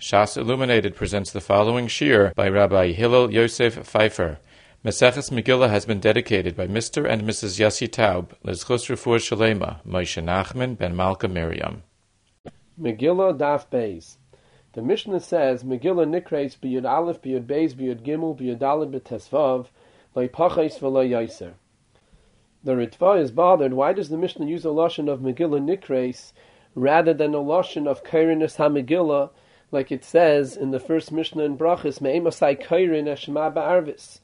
Shas Illuminated presents the following shir by Rabbi Hillel Yosef Pfeiffer. Maseches Megillah has been dedicated by Mr. and Mrs. Yossi Taub, Lezchus Refuah Shalema, Moshe Nachman ben Malka Miriam. Megillah Daf Beis. The Mishnah says, Megillah Nikreis b'Yud Aleph, b'Yud Beis, b'Yud Gimel, b'Yud Dalet, b'Tesvav, lo pachais v'lo yoser. The Ritva is bothered. Why does the Mishnah use a lashon of Megillah Nikreis rather than a lashon of Kairinus HaMegillah, like it says in the first Mishnah in Brachos, Me'emasai Kairin Eshma Ba'arvis?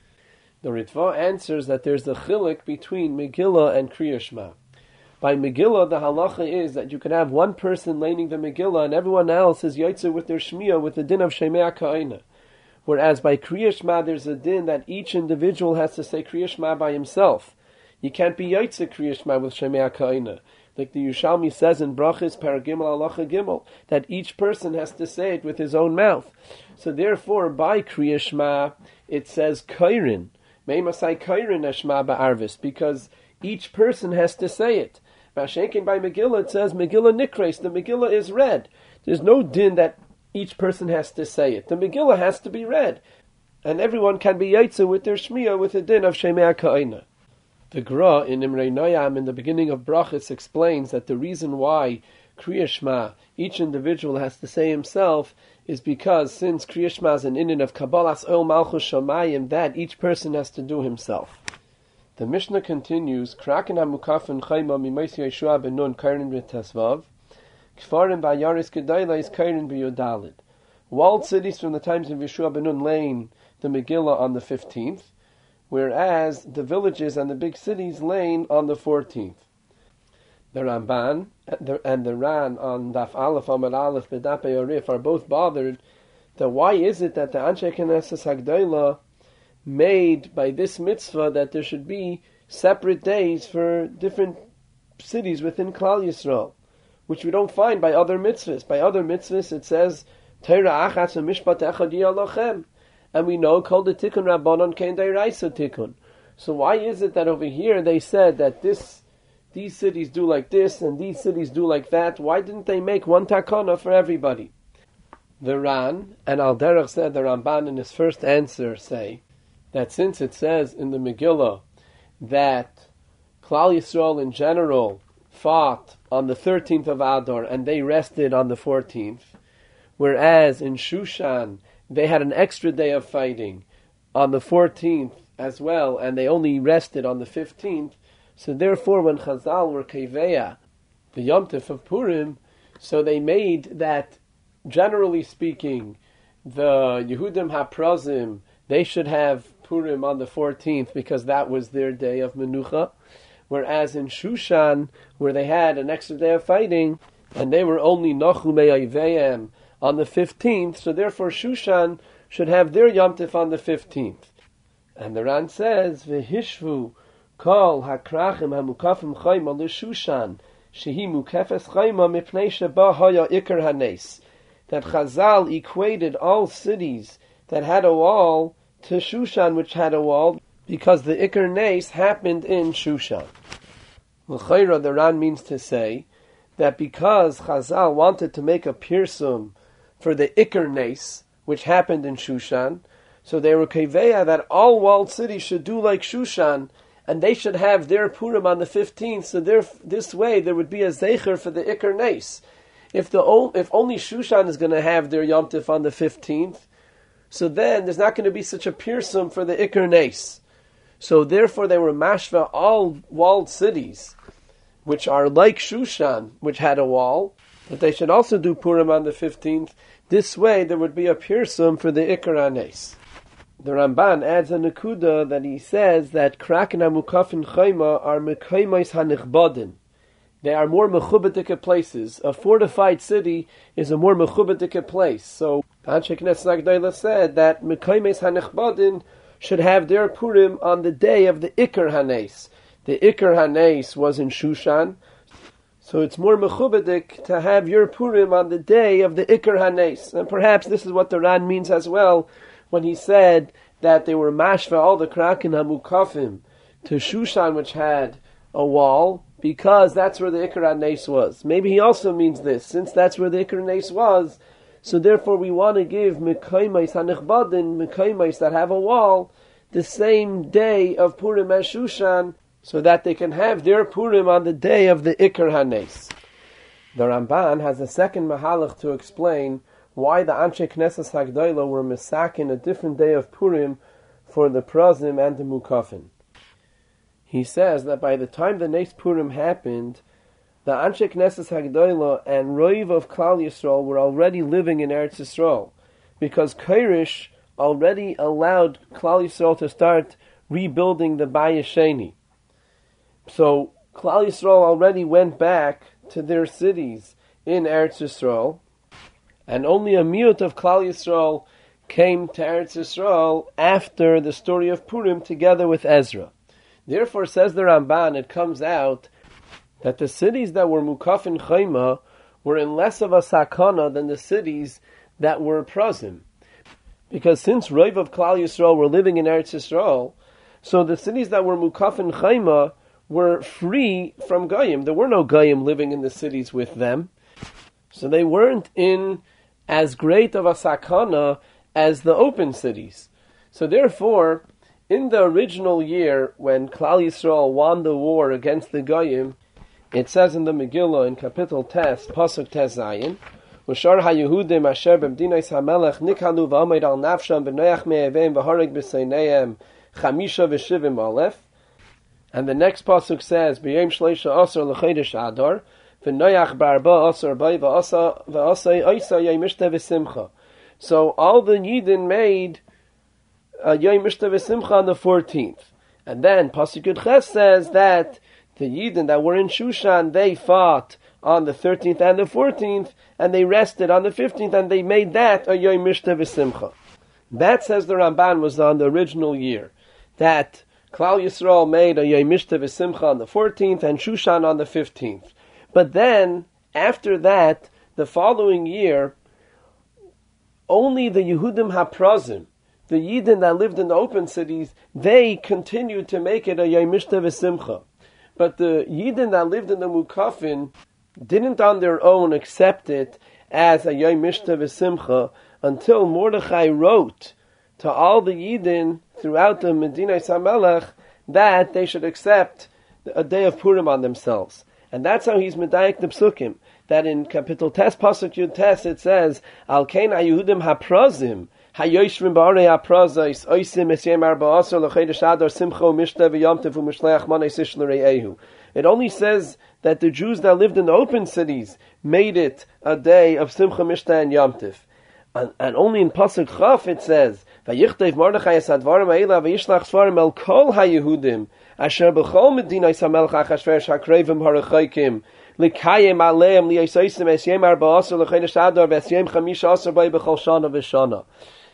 The Ritva answers that there's a chiluk between Megillah and Kriya Shema. By Megillah, the halacha is that you can have one person laning the Megillah and everyone else is yotze with their shmiyah with the din of Shemei Ka'ina. Whereas by Kriya Shema, there's a din that each individual has to say Kriya Shema by himself. You can't be yotze Kriya Shema with Shemei Ka'ina. Like the Yerushalmi says in Brachos Paragimel Halacha Gimel, that each person has to say it with his own mouth. So therefore, by Kriya Shema, it says Kairin. Me'emasai Kairin Eshma Ba'arvis, because each person has to say it. Mashenkin by Megillah, it says Megillah Nikreis, the Megillah is read. There's no din that each person has to say it. The Megillah has to be read. And everyone can be yotze with their shmiyah with the din of Shemei Ka'ina. The Gra in Imrei Noyam in the beginning of Brachos explains that the reason why Kriya Shema, each individual has to say himself, is because since Kriya Shema is an inyan of Kabbalas Oil Malchus Shamayim, that each person has to do himself. The Mishnah continues, Kraken HaMukafin Chayma Mimois Yeshua ben Nun Kairin b'Tesvav, Kfarim Ba'yaris Gedayla is Kairin b'Yodalid. Walled cities from the times of Yeshua ben Nun laying the Megillah on the 15th, whereas the villages and the big cities laying on the 14th. The Ramban and the Ran on Daf Aleph Amar Aleph B'Dapei Orif are both bothered that why is it that the Anshe Knesses Hagdolah made by this mitzvah that there should be separate days for different cities within Klal Yisrael, which we don't find by other mitzvahs. By other mitzvahs it says Torah achatz u'mishpat echad yalochem, and we know called the tikkun rabbanon kein deiraisa tikkun. So why is it that over here they said that these cities do like this and these cities do like that? Why didn't they make one takana for everybody? The Ran and Al Derech said, the Ramban in his first answer say that since it says in the Megillah that Klal Yisrael in general fought on the 13th of Adar and they rested on the 14th, whereas in Shushan they had an extra day of fighting on the 14th as well and they only rested on the 15th, so therefore when Chazal were Keveya, the Yom Tov of Purim, so they made that, generally speaking, the Yehudim HaPrazim, they should have Purim on the 14th because that was their day of Menucha. Whereas in Shushan, where they had an extra day of fighting, and they were only Nochu Me'ayveyem on the 15th, so therefore Shushan should have their Yom Tov on the 15th. And the Ran says, V'hishvu kol hakrachim hamukafim chayma l'Shushan, shehi mukefes chayma mipnei sheba haya ikar hanes. That Chazal equated all cities that had a wall to Shushan, which had a wall, because the Iker Nes happened in Shushan. L'chayra, the Ran means to say that because Chazal wanted to make a pirsum for the Iker Nes, which happened in Shushan, so they were keveya that all walled cities should do like Shushan, and they should have their Purim on the 15th, so this way there would be a zecher for the Iker Nes. If only Shushan is going to have their Yom Tov on the 15th, so then there's not going to be such a pirsum for the Iker Nes. So therefore they were mashva all walled cities, which are like Shushan, which had a wall, that they should also do Purim on the 15th. This way there would be a pirsum for the Iker Nes. The Ramban adds a nekuda that he says that Kraken HaMukafin Chayma are Mekaymois HaNichbadin. They are more mechubedike places. A fortified city is a more mechubedike place. So Anshe Knesset Hagdolah said that Mekaymes HaNichbadin should have their Purim on the day of the Iker Hanes. The Iker Hanes was in Shushan, so it's more mechubedik to have your Purim on the day of the Iker Hanes. And perhaps this is what the Ran means as well when he said that they were mashva all the Kraken HaMukafim to Shushan, which had a wall, because that's where the Iker Hanes was. Maybe he also means this, since that's where the Iker Hanes was, So therefore we want to give Mekayimais HaNechbadin, Mekayimais that have a wall, the same day of Purim as Shushan, so that they can have their Purim on the day of the Ikar HaNes. The Ramban has a second mahalach to explain why the Anshe Knesset Hagdolah were misakin a different day of Purim for the Prazim and the Mukafin. He says that by the time the Nes Purim happened, the Anshe Knesset Hagdolah and Roiv of Klal Yisrael were already living in Eretz Yisrael, because Kairish already allowed Klal Yisrael to start rebuilding the Bayis Sheni. So Klal Yisrael already went back to their cities in Eretz Yisrael, and only a miut of Klal Yisrael came to Eretz Yisrael after the story of Purim together with Ezra. Therefore, says the Ramban, it comes out that the cities that were Mukafin Chayma were in less of a sakana than the cities that were Prazim. Because since Roiv of Klal Yisrael were living in Eretz Yisrael, so the cities that were Mukafin Chayma were free from Goyim. There were no Goyim living in the cities with them. So they weren't in as great of a sakana as the open cities. So therefore, in the original year, when Klal Yisrael won the war against the Goyim, it says in the Megillah, in Kapitel Tes, Pasuk Tes Zayin, Ushar ha-Yehudim asher b'mdinais ha-melech nikhalu v'omeid al nafsham b'noyach me'eveim v'hareg b'seineihem chamisha v'shivim aleph. And the next pasuk says, "B'yom shleisha asar l'chodesh Adar, v'noyach barba asar bay v'asay oisa yom mishta v'simcha." So all the Yidden made yom mishta v'simcha on the 14th, and then pasuk Yud Ches says that the Yidden that were in Shushan, they fought on the 13th and the 14th, and they rested on the 15th, and they made that a yom mishta v'simcha. That, says the Ramban, was on the original year, that Klal Yisrael made a Yom Mishta V'Simcha on the 14th and Shushan on the 15th. But then, after that, the following year, only the Yehudim HaPrazim, the Yidden that lived in the open cities, they continued to make it a Yom Mishta V'Simcha. But the Yidden that lived in the Mukafin didn't on their own accept it as a Yom Mishta V'Simcha until Mordechai wrote to all the Yidden throughout the Medina Samelech that they should accept a day of Purim on themselves. And that's how he's medayek the psukim. That in Kapitel Tes, Pasuk Yud Tes, it says, Al kein ha-Yehudim ha-Prazim, ha-Yoshrim ba'arei ha-Prazais, oisim esyem arba asar l'chodesh Adar, simcha u'mishta v'yomtev u'mishleach manei sish l'rei'ehu. It only says that the Jews that lived in the open cities made it a day of simcha, mishta, and yomtev. And only in Pasuk Chaf it says, "Vayichteiv Mordechai es hadvarim ha'ela v'yishlach svarim el kol ha'Yehudim asher b'chol medinais hamelech Achashverosh hakrevim harachaykim likayim aleim liyasoisim es yom arba asar l'chodesh Adar v'es yom chamisha asar bay b'chol shana v'shana."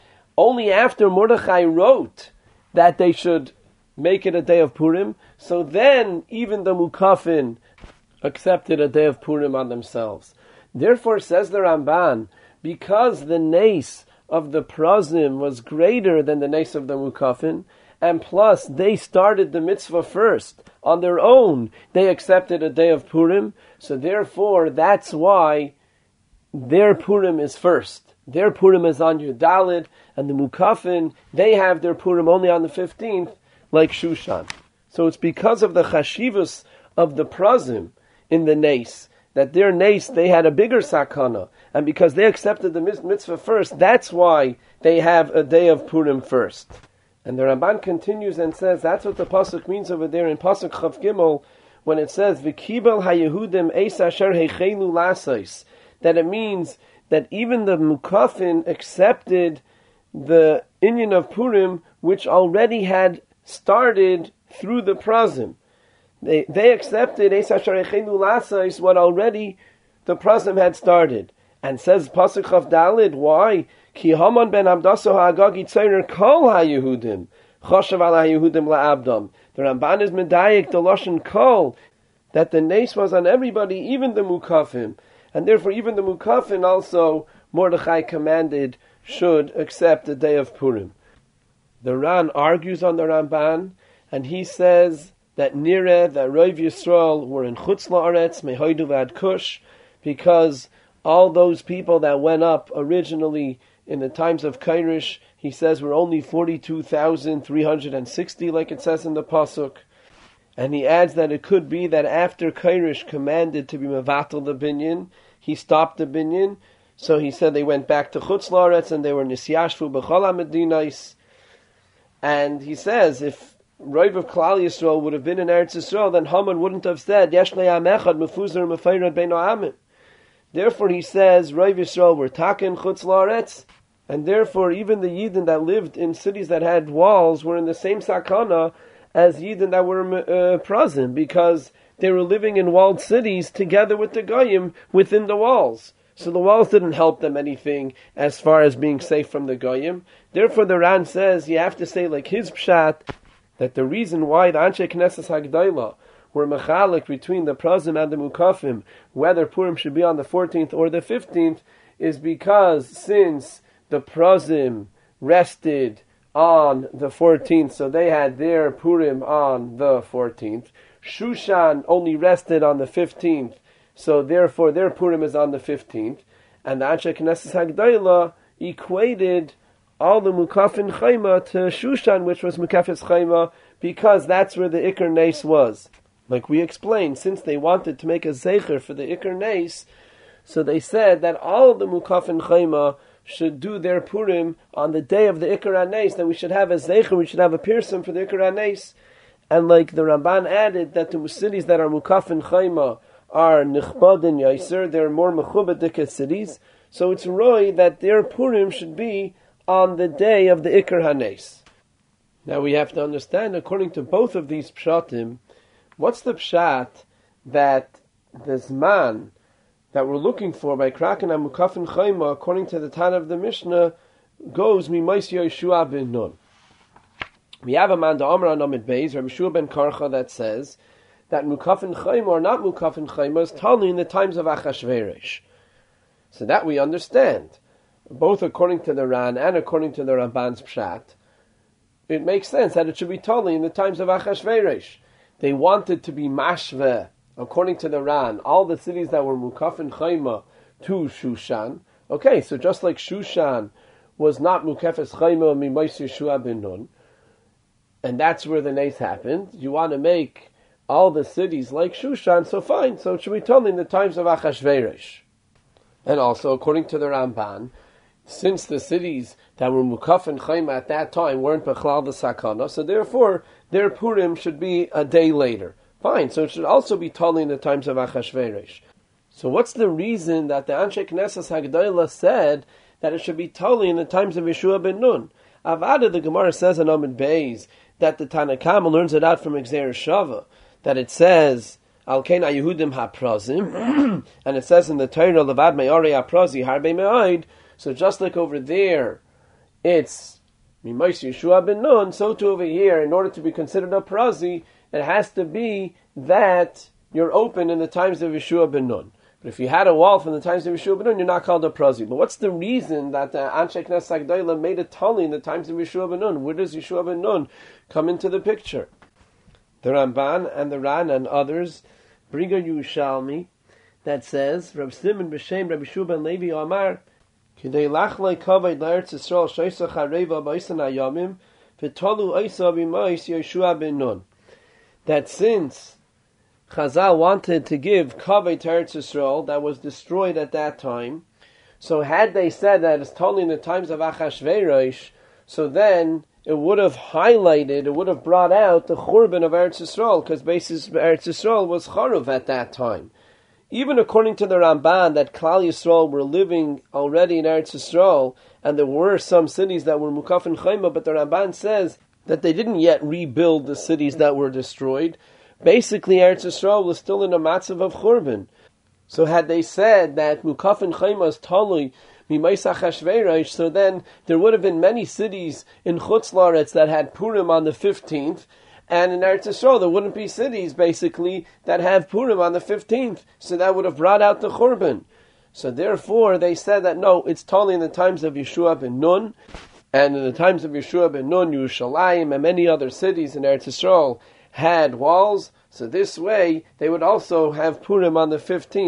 Only after Mordechai wrote that they should make it a day of Purim, so then even the Mukafin accepted a day of Purim on themselves. Therefore, says the Ramban, because the nes of the Prazim was greater than the nes of the Mukafin, and plus they started the mitzvah first on their own, they accepted a day of Purim, so therefore that's why their Purim is first. Their Purim is on Yud Daled, and the Mukafin, they have their Purim only on the 15th, like Shushan. So it's because of the chashivus of the Prazim in the nes, that their nes, they had a bigger sakana, and because they accepted the mitzvah first, that's why they have a day of Purim first. And the Ramban continues and says, that's what the Pasuk means over there in Pasuk Chav Gimel, when it says, V'kibel ha-Yehudim eis asher heichelu lasais, that it means that even the Mukafin accepted the inyan of Purim, which already had started through the Prazim. They accepted Eis Asher Echenu Lasais, what already the Prazim had started. And says Pasuk Chav Dalid, why? Ki Haman ben Abdaso ha'agagi tzayner kol ha'Yehudim, choshev al ha'Yehudim la'abdam. The Ramban is medayik the Lashon kol, that the nes was on everybody, even the Mukafim. And therefore even the Mukafin also, Mordechai commanded, should accept the day of Purim. The Ran argues on the Ramban, and he says that Nireh, that Roiv Yisrael were in Chutz La'aretz, Mehoidu Vad Kush, because all those people that went up originally in the times of Kairish, he says were only 42,360, like it says in the Pasuk. And he adds that it could be that after Kairish commanded to be mevatel the binyan, he stopped the binyan. So he said they went back to Chutz La'aretz and they were nisyashvu b'chol ha-medinais. And he says if Rav of Klal Yisrael would have been in Eretz Yisrael, then Haman wouldn't have said Yesh le'am echad mefuzer mefayrad bein ha'amim. Therefore he says Rav Yisrael were taken Chutz La'aretz, and therefore even the Yidden that lived in cities that had walls were in the same sakana as Yidden that were prazim, because they were living in walled cities together with the Goyim within the walls. So the walls didn't help them anything as far as being safe from the Goyim. Therefore the Ran says you have to say like his pshat, that the reason why the Anshe Knesset Hagdayla were mechalik between the Prazim and the Mukafim, whether Purim should be on the 14th or the 15th, is because since the Prazim rested on the 14th, so they had their Purim on the 14th. Shushan only rested on the 15th, so therefore their Purim is on the 15th. And the Anshe Knesset Hagdayla equated all the Mukafin Chayma to Shushan, which was Mukafis Chayma, because that's where the Iker Nes was. Like we explained, since they wanted to make a Zecher for the Iker Nes, so they said that all of the Mukafin Chayma should do their Purim on the day of the Iker HaNes, that we should have a Zecher, we should have a Pirsum for the Iker HaNes. And like the Ramban added, that the cities that are Mukafin Chayma are Nichbad and Yaiser, they're more Mechubadika cities, so it's Roy that their Purim should be on the day of the Iker HaNes. Now we have to understand, according to both of these pshatim, what's the pshat that the Zman that we're looking for by Kraken HaMukafin Chayma, according to the Tana of the Mishnah, goes Mimais Yeshua ben Nun. We have a man, the Amr Anamid Beis, Rabbi Shua ben Karcha, that says that Mukafin Chayma or not Mukafin Chayma is totally in the times of Achashverosh. So that we understand. Both according to the Ran and according to the Ramban's Pshat, it makes sense that it should be totally in the times of Achashverosh. They wanted to be mashve, according to the Ran, all the cities that were Mukafin Chayma to Shushan. Okay, so just like Shushan was not Mukafis Chayma Mimais Yeshua ben Nun, and that's where the Nes happened, you want to make all the cities like Shushan, so fine, so it should be totally in the times of Achashverosh. And also, according to the Ramban, since the cities that were Mukafin Chayma at that time weren't Bechlal the Sakana, so therefore their Purim should be a day later. Fine, so it should also be totally in the times of Achashverosh. So what's the reason that the Anshe Knesset Hagdayla said that it should be totally in the times of Yeshua ben Nun? Avada, the Gemara says in Amid Beis, that the Tanakama learns it out from Exer Shava, that it says, Al Kein Yehudim HaPrazim, and it says in the Torah, Levad Me'arei HaPrazi Harbe Me'aid. So just like over there, it's Mimais Yeshua ben Nun, so too over here, in order to be considered a prazi, it has to be that you're open in the times of Yeshua ben Nun. But if you had a wall from the times of Yeshua ben Nun, you're not called a prazi. But what's the reason that the Anshe Knesset Hagdayla made it totally in the times of Yeshua ben Nun? Where does Yeshua ben Nun come into the picture? The Ramban and the Ran and others bring a Yerushalmi that says, Rav Simon b'Shem Rabbi Shua ben Levi Amar, Kidei lachlei kavod la'Eretz Yisrael shoysach hareva b'oisan hayamim v'tolu oisa b'mais Yeshua ben Nun. That since Chazal wanted to give kavod to Eretz Yisrael that was destroyed at that time, so had they said that it's totally in the times of Achashverosh, so then it would have highlighted, it would have brought out the Churban of Eretz Yisrael, because basis Eretz Yisrael was Charuv at that time. Even according to the Ramban, that Klal Yisrael were living already in Eretz Yisrael, and there were some cities that were Mukafin Chayma, but the Ramban says that they didn't yet rebuild the cities that were destroyed. Basically, Eretz Yisrael was still in a matzav of Churban. So had they said that Mukafin Chayma is totally Mimais Achashverosh, so then there would have been many cities in Chutz La'aretz that had Purim on the 15th, and in Eretz Yisrael there wouldn't be cities, basically, that have Purim on the 15th, so that would have brought out the Churban. So therefore, they said that no, it's totally in the times of Yeshua ben Nun, and in the times of Yeshua ben Nun, Yerushalayim and many other cities in Eretz Yisrael had walls, so this way they would also have Purim on the 15th,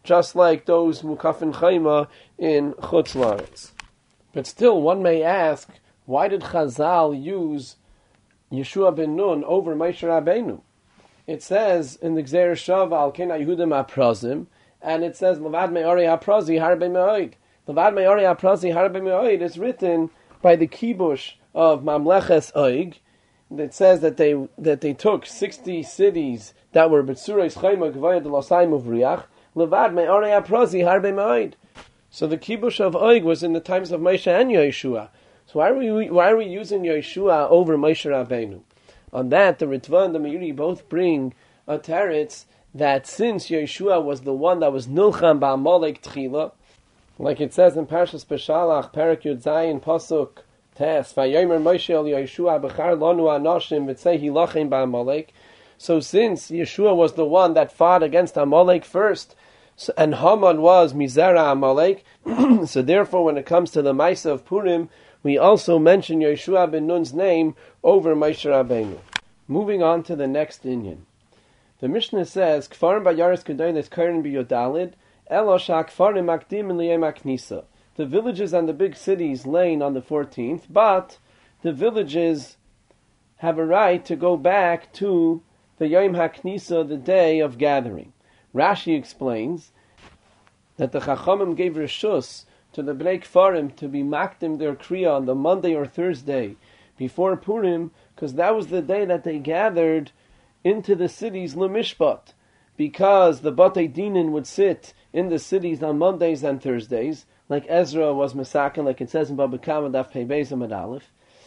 just like those Mukafin Chayma in Chutz La'aretz. But still, one may ask, why did Chazal use Yeshua ben Nun over Moshe Rabbeinu? It says in the Gzeir Shava al Kena Yehudim HaPrazim, and it says Levad Me'ori HaPrazi Harbe Me'oid. Levad Me'ori HaPrazi Harbe Me'oid is written by the Kibush of Mamleches Oig. It says that they took 60 cities that were Betzurais Chayma Gvaya de Losayim of Riach. Levad Me'ori HaPrazi Harbe Me'oid. So the Kibush of Oig was in the times of Moshe and Yeshua. So why are we using Yeshua over Moshe Rabbeinu? On that, the Ritva and the Meiri both bring a teretz that since Yeshua was the one that was Nilcham Ba'amalek Tchila, like it says in Parshas Beshalach, Perek Yud Zayin, Pasuk Tes, Vayomer Moshe el Yeshua Bechar Lanu Anoshim V'tzei Hilachem Ba'amalek. So since Yeshua was the one that fought against Amalek first, and Haman was Mizera Amalek, so therefore when it comes to the Maisa of Purim, we also mention Yeshua ben Nun's name over Moshe Rabbeinu. Moving on to the next inyan. The Mishnah says, Kfarim Bayaris Kedonis Karen B'Yodalid, Elosha Kfarim Makdim Liyem Aknisa. The villages and the big cities lane on the 14th, but the villages have a right to go back to the Yom HaKnisa, the day of gathering. Rashi explains that the Chachamim gave Rishus to the Bnei Kfarim to be makdim their Kriya on the Monday or Thursday before Purim, because that was the day that they gathered into the cities Lemishpat, because the Batei Dinin would sit in the cities on Mondays and Thursdays, like Ezra was Mesakin, like it says in Baba Kama Daf Pei Beis Amud Aleph.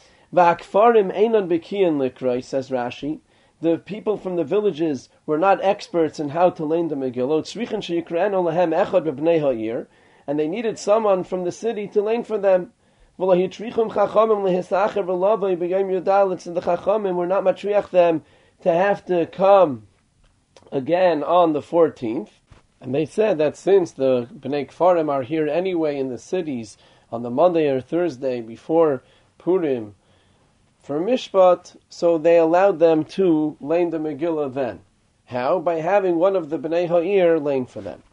Va'akfarim einon bekiyin likroi, says Rashi. The people from the villages were not experts in how to learn the Megillah. Tzrichin sheyikra'enu lahem echad b'bnei ha'ir, and they needed someone from the city to learn for them. And the Chachamim were not matriach them to have to come again on the 14th. And they said that since the Bnei Kfarim are here anyway in the cities on the Monday or Thursday before Purim for Mishpat, so they allowed them to learn the Megillah then. How? By having one of the Bnei Ha'ir learn for them.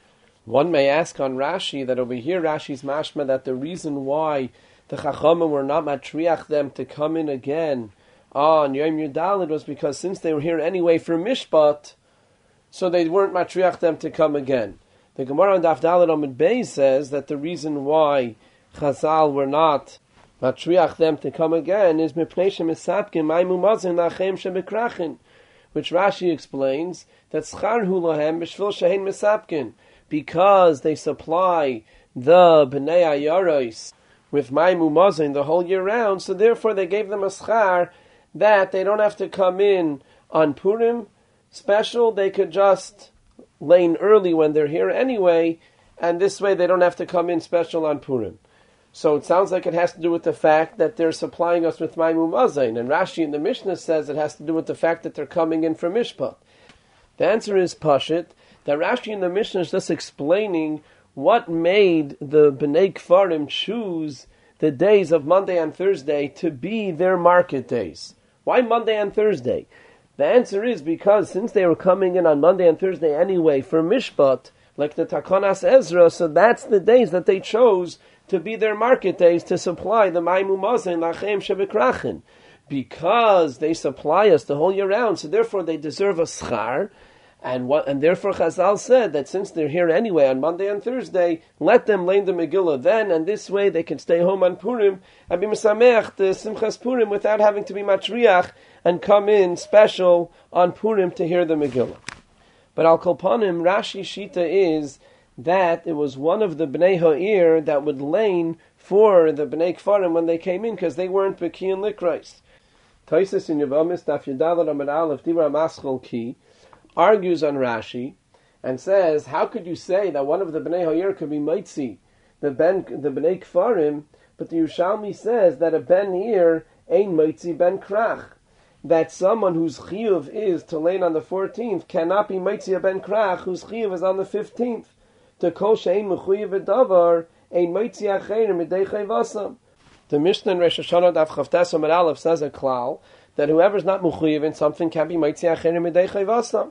One may ask on Rashi that over here Rashi's mashma that the reason why the Chachamim were not matriach them to come in again on Yom Yudalid was because since they were here anyway for Mishpat, so they weren't matriach them to come again. The Gemara on Daf Daled Amud Beis says that the reason why Chazal were not matriach them to come again is mipnei shemisapkin maimu mazin lachem shebekrachin, which Rashi explains that schar hu lahem b'shvil shehin misapkin, because they supply the Bnei Ayaros with Maimu Mazin the whole year round, so therefore they gave them a schar that they don't have to come in on Purim special, they could just lane early when they're here anyway, and this way they don't have to come in special on Purim. So it sounds like it has to do with the fact that they're supplying us with Maimu Mazin, and Rashi in the Mishnah says it has to do with the fact that they're coming in from Mishpat. The answer is Pashit, that Rashi in the Mishnah is just explaining what made the Bnei Kfarim choose the days of Monday and Thursday to be their market days. Why Monday and Thursday? The answer is because since they were coming in on Monday and Thursday anyway for Mishpat, like the Takonas Ezra, so that's the days that they chose to be their market days to supply the Maimu Mazin Lachem Shebekrachin. Because they supply us the whole year round, so therefore they deserve a schar. And therefore Chazal said that since they're here anyway on Monday and Thursday, let them learn the Megillah then, and this way they can stay home on Purim and be Mesameach the Simchas Purim without having to be Matriach and come in special on Purim to hear the Megillah. But Al Kolpanim, Rashi Shita is that it was one of the Bnei Ha'ir that would lane for the Bnei Kfarim when they came in, because they weren't Beki and Likrais. Taisus in Yevamis, Daf Yudalad Amud Aleph, Dibra Maschol Ki, argues on Rashi and says, how could you say that one of the Bnei Ha'ir could be Maitzi, the Bnei Kfarim, but the Yerushalmi says that a Ben Hir ain't Maitzi Ben Krach, that someone whose Chiyuv is to lane on the 14th cannot be Maitzi a Ben Krach whose Chiyuv is on the 15th. To Kol She'ein Mechuyev Davar ein Maitzi Acher Midei Chayvasam. The Mishnah in Rosh Hashanah Daf Chavtes Amud Aleph says a klal that whoever's not Mechuyev in something can be Maitzi Acher Midei Chayvasam.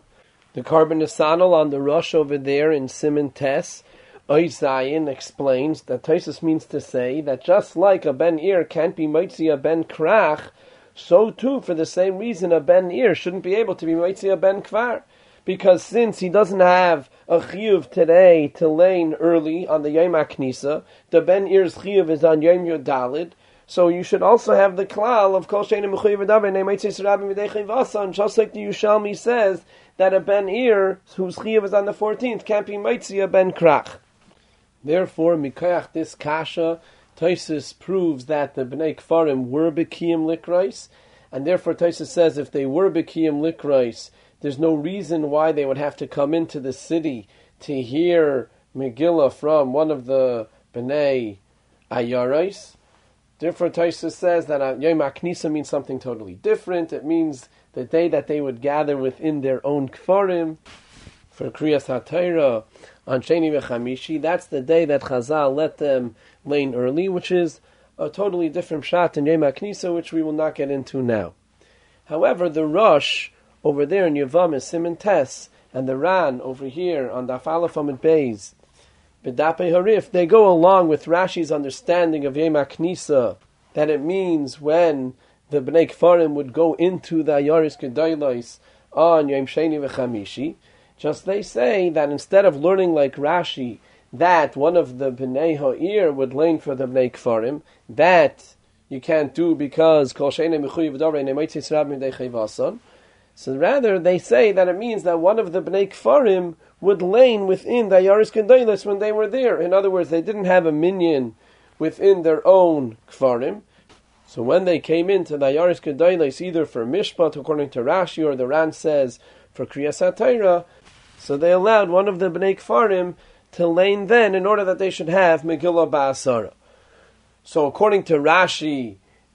The Karban Nesanel on the Rosh over there in Siman Tes, Oy Zayin explains that Tosfos means to say that just like a Ben Ir can't be Moitzi a Ben Krach, so too, for the same reason, a Ben Ir shouldn't be able to be Moitzi a Ben Kvar. Because since he doesn't have a chiyuv today to lane early on the Yom HaKnisa, the Ben Ir's chiyuv is on Yom Yodalid, so you should also have the klal of Kol Shein Mechuyev Davar Nei Moitzi Rabim V'Dei Vasan, just like the Yushalmi says that a Ben Ir whose chiyuv is on the 14th can't be Moitzi a Ben Krach. Therefore, Mikayach this kasha, Tosfos proves that the Bnei Kfarim were B'kiyim Likrais, and therefore Tosfos says if they were B'kiyim Likrais, there's no reason why they would have to come into the city to hear Megillah from one of the Bnei Ayarais. Therefore, Tosfos says that Yom HaKnisa means something totally different. It means the day that they would gather within their own Kfarim for Kriyas HaTorah on Sheni v'Chamishi. That's the day that Chazal let them lane early, which is a totally different shot in Yom HaKnisa, which we will not get into now. However, the Rosh over there in Yavam is Siman Tes, and the Ran over here on Daf Aleph Amud Beis, B'Dapei Harif, they go along with Rashi's understanding of Yom HaKnisa, that it means when the Bnei Kfarim would go into the Ayaris Gedolos on Yom Sheni v'Chamishi. Just they say that instead of learning like Rashi, that one of the Bnei Ha'ir would lane for the Bnei Kfarim, that you can't do because Kol Shein Mechuyev Davar Nei Moitzi Rabim V'Dei Vasan. So rather, they say that it means that one of the Bnei Kfarim would lane within the Ayaris Gedolos when they were there. In other words, they didn't have a minyan within their own Kfarim. So when they came into the Ayaris Gedolos, either for Mishpat, according to Rashi, or the Ran says for Kriyas HaTorah, so they allowed one of the Bnei Kfarim to lane then in order that they should have Megillah Ba'asara. So according to Rashi,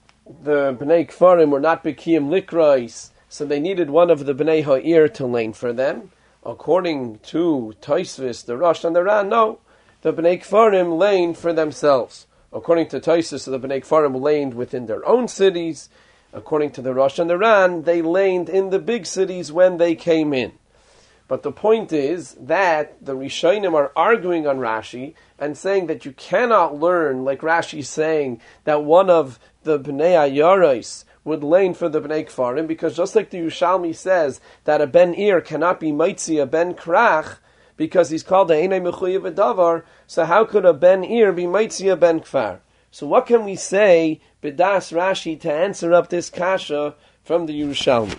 the Bnei Kfarim were not B'kiyim Likrais, so they needed one of the Bnei Ha'ir to lane for them. According to Tosfos, the Rosh and the Ran, no, the Bnei Kfarim laned for themselves. According to Tosfos, the Bnei Kfarim laned within their own cities. According to the Rosh and the Ran, they laned in the big cities when they came in. But the point is that the Rishonim are arguing on Rashi and saying that you cannot learn, like Rashi saying, that one of the Bnei Ayaros would lane for the Bnei Kfarim, because just like the Yushalmi says that a Ben Ir cannot be Moitzi a Ben Krach, because he's called a Einay Mechuyev Davar, so how could a Ben Ir be Moitzi a Ben Kfar? So what can we say, B'das Rashi, to answer up this kasha from the Yerushalmi?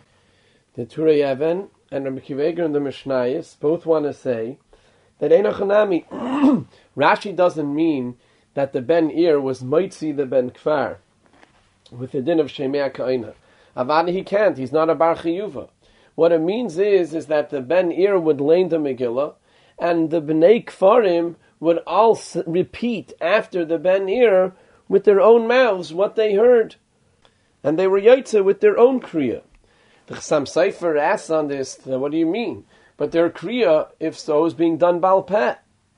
The Turei Even and Rabbi Akiva Eiger and the Mishnayos both want to say that Einachanami, Rashi doesn't mean that the Ben Ir was Moitzi the Ben Kfar with the din of Shemei Ka'ina. Avad he can't, he's not a Bar Chiyuva. What it means is that the Ben Ir would lane the Megillah, and the Bnei Kfarim would all repeat after the Ben Ir with their own mouths what they heard. And they were Yaitze with their own Kriya. The Chassam Sofer asks on this, what do you mean? But their Kriya, if so, is being done Baal Peh,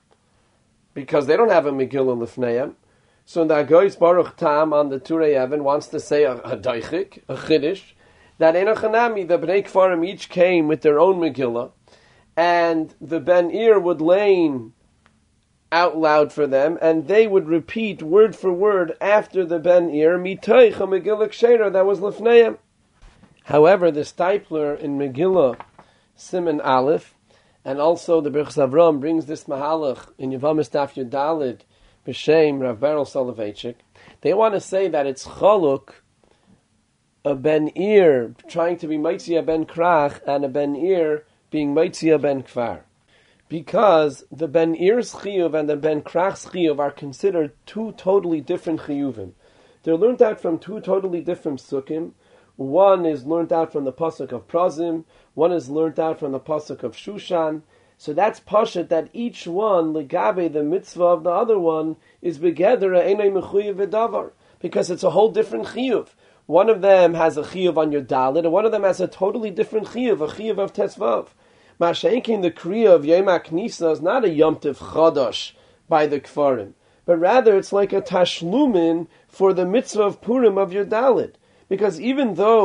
because they don't have a Megillah Lifneim. So the Agois Baruch Tam on the Turei Even wants to say a Daichik, a Chiddush, that Einachanami, the Bnei Kfarim each came with their own Megillah, and the Ben Ir would lane out loud for them, and they would repeat word for word after the Ben Ir, Mitoich a Megillah Ksheira that was Lifneim. However, the Steipler in Megillah Siman Aleph, and also the Birchas Avram brings this Mahalach in Yevamos Daf Yudalid, B'Shem Rav Beryl Soloveitchik. They want to say that it's Chaluk, a Ben Ir trying to be Moitzi a Ben Krach, and a Ben Ir being Moitzi a Ben Kfar. Because the Ben Ir's Chiyuv and the Ben Krach's Chiyuv are considered two totally different Chiyuvim. They're learned out from two totally different Sukkim. One is learned out from the Pasuk of Prazim, one is learned out from the Pasuk of Shushan. So that's Pashat that each one, Legabe, the mitzvah of the other one, is Begeder Einay Mechuyev Davar, because it's a whole different Chiyuv. One of them has a Chiyuv on your Dalit, and one of them has a totally different Chiyuv, a Chiyuv of Tesvav. Masha'enkin, the Kriya of Yom HaKnisa is not a Yom Tov Chadash by the Kfarim, but rather it's like a Tashlumin for the mitzvah of Purim of your Dalit. Because even though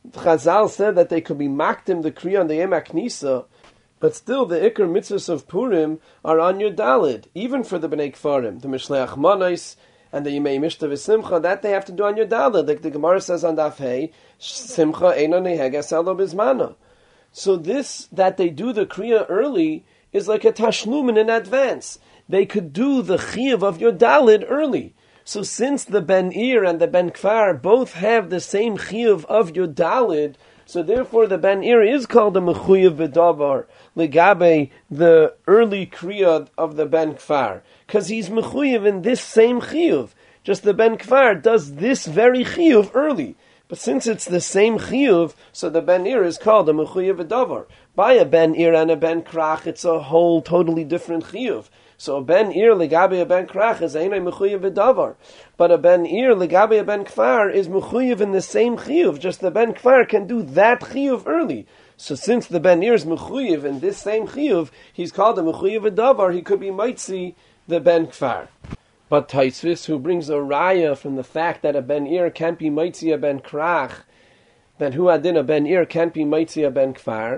Chazal said that they could be makdim the kriya on the Yom HaKnisa, but still the Iker mitzvahs of Purim are on your Dalid, even for the Bnei Kfarim, the Mishleach Manos and the Yemei Mishta v'Simcha, that they have to do on your Dalid. Like the Gemara says on Daf Hey, Simcha eino neheges elo bizmana. So this, that they do the kriya early, is like a tashlumin in advance. They could do the chiyuv of your Dalid early. So since the Ben Ir and the Ben Kfar both have the same chiyuv of your Dalid, so therefore the Ben Ir is called a mechuyev b'davar legabe the early kriya of the Ben Kfar, because he's mechuyev in this same chiyuv. Just the Ben Kfar does this very chiyuv early. But since it's the same chiyuv, so the Ben Ir is called a mechuyev b'davar. By a Ben Ir and a Ben Krach, it's a whole totally different chiyuv. So a Ben Ir legabe a Ben Krach is einay mechuyev b'davar. But a Ben Ir legabe a Ben Kfar is mechuyev in the same chiyuv. Just the Ben Kfar can do that chiyuv early. So since the Ben Ir is mechuyev in this same chiyuv, he's called a mechuyev b'davar. He could be mitzi the Ben Kfar. But Taisvis, who brings a raya from the fact that a Ben Ir can't be mitzi a Ben Krach, that who adin a Ben Ir can't be mitzi a Ben Kfar,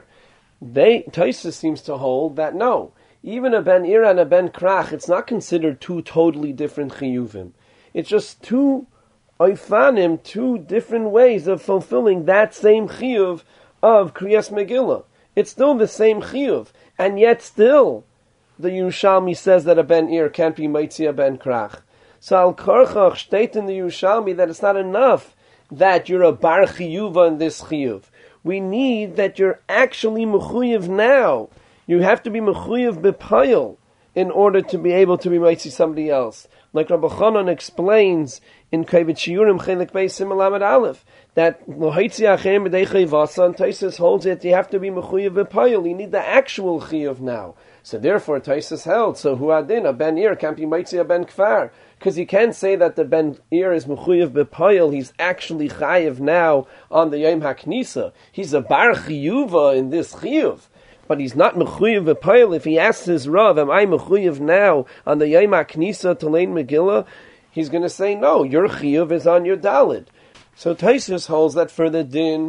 Taisvis seems to hold that no, even a Ben Ir and a Ben Krach, it's not considered two totally different chiyuvim. It's just two oifanim, two different ways of fulfilling that same chiyuv of Kriyas Megillah. It's still the same chiyuv, and yet still the Yerushalmi says that a Ben Ir can't be mitzi a Ben Krach. So Al Korchach state in the Yerushalmi that it's not enough that you're a bar chiyuva in this chiyuv. We need that you're actually mechuyev now. You have to be mechuyev b'payil in order to be able to be mitzi somebody else. Like Rabbi Chanan explains in Kavit Shiurim Chelik Beis Simon Lamed Aleph that Lohaitzi Achem B'dei Vasa, and Taisus holds it you have to be mechuyev b'payil. You need the actual chiyuv now. So therefore, Taisus held, so who adin, a Ben Ir can't be mitzi a Ben Kfar. Because you can't say that the Ben Ir is mechuyev b'payil, he's actually chayev now on the Yom HaKnisa. He's a bar chiyuva in this chiyuv. But he's not mechuyev b'payil. If he asks his Rav, am I mechuyev now on the Yom HaKnisa to lein Megillah? He's going to say, no, your chiyuv is on your Dalid. So Taisus holds that for the din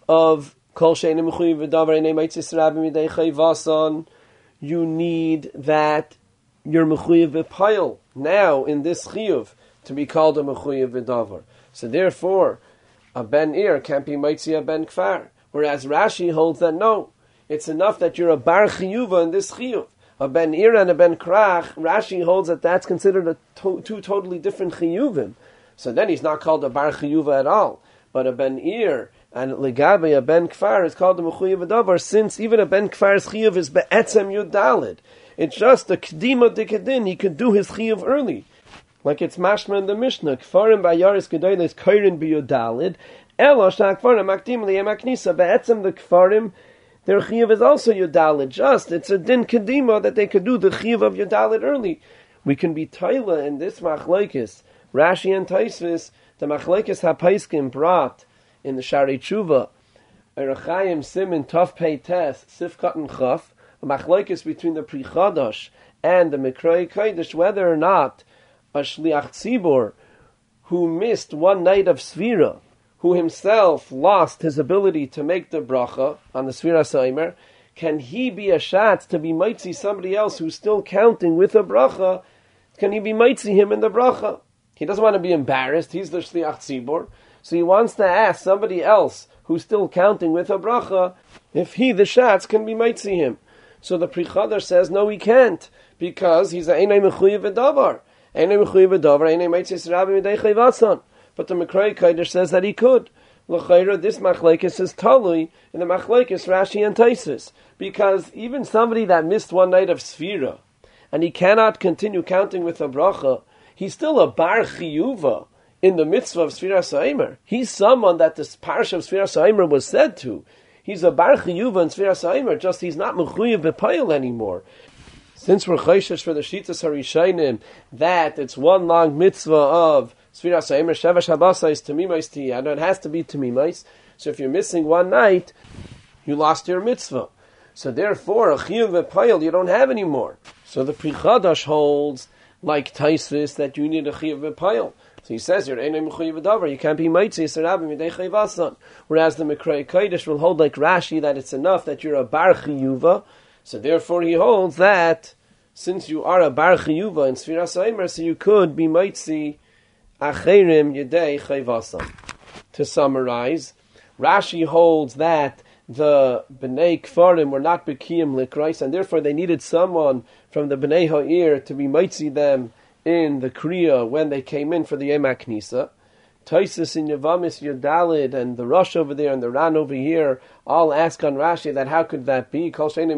of kol she'einu mechuyev v'davar einay mitzis rabbi midei chayvasan, you need that you're mechuyev b'payil now in this chiyuv to be called a mechuyev v'davar. So therefore, a Ben Ir can't be mitzi a Ben Kfar. Whereas Rashi holds that no, it's enough that you're a bar chiyuva in this chiyuv. A Ben Ir and a Ben Krach, Rashi holds that that's considered two totally different chiyuvim. So then he's not called a bar chiyuva at all. But a Ben Ir and legabe a Ben Kfar is called a mechuyev v'davar, since even a Ben Kfar's chiyuv is be'etzem yudalid. It's just a kedima dikadin. He could do his chiyuv early, like it's mashma in the Mishnah. Kfarim ba'yaris gedolos kairin b'yudalid. Elo sha'kfarim makdim liyem haknisa. Be'etzem the kfarim, their chiyuv is also yudalid. Just it's a din kedima that they could do the chiyuv of yudalid early. We can be taila in this machlokes. Rashi and Taisvis, the machlokes hapaiskim brought in the Shari Tshuva, Erechayim Simin Tov Pei Tes Sifkat and Chaf, a machlokes between the Pri Chadash and the Mikroi Kodesh, whether or not a Shliach Tzibor who missed one night of Sfira, who himself lost his ability to make the bracha on the Sfira Saimer, can he be a shatz to be mitzi somebody else who's still counting with a bracha? Can he be mitzi him in the bracha? He doesn't want to be embarrassed. He's the Shliach Tzibor. So he wants to ask somebody else who's still counting with a bracha if he, the shatz, can be mitzi him. So the Pri Chadash says, no, he can't, because he's a einay mechuyev v'davar. Einay mechuyev v'davar, einay mitzis rabbi midei chayvasan. But the Mikroi Kodesh says that he could. L'chayra, this machlekes is talui in the machlekes Rashi and Taisus, because even somebody that missed one night of Sfira, and he cannot continue counting with a bracha, he's still a bar chiyuva in the mitzvah of Sfira Saimer. He's someone that this parsha of Sfira Saimer was said to. He's a bar chiyuva in Sfira Saimer, just he's not mechuyev b'payil anymore. Since we're chayshish for the Shitas HaRishayim that it's one long mitzvah of Sfira Saimer, Sheva Shabbosais Tamimais Tiyana, it has to be Tamimais. So if you're missing one night, you lost your mitzvah. So therefore, a chiyuv b'payil you don't have anymore. So the Pri Chadash holds, like Taisvis, that you need a chiyuv b'payil. So he says, you can't be Maitzi Sarabim Yidei Chayvasan. Whereas the Mikrei Kodesh will hold like Rashi that it's enough that you're a Bar Chiyuva. So therefore he holds that since you are a Bar Chiyuva in Sfiras Omer, so you could be Maitzi Acherim Yidei Chayvasan. To summarize, Rashi holds that the Bnei Kfarim were not Bekiyim Likrais, and therefore they needed someone from the Bnei Ha'ir to be Maitzi them in the Kriya when they came in for the Yom HaKnisa. Taisus in Yavamis Yudalid and the Rosh over there and the Ran over here all ask on Rashi that how could that be? Just like the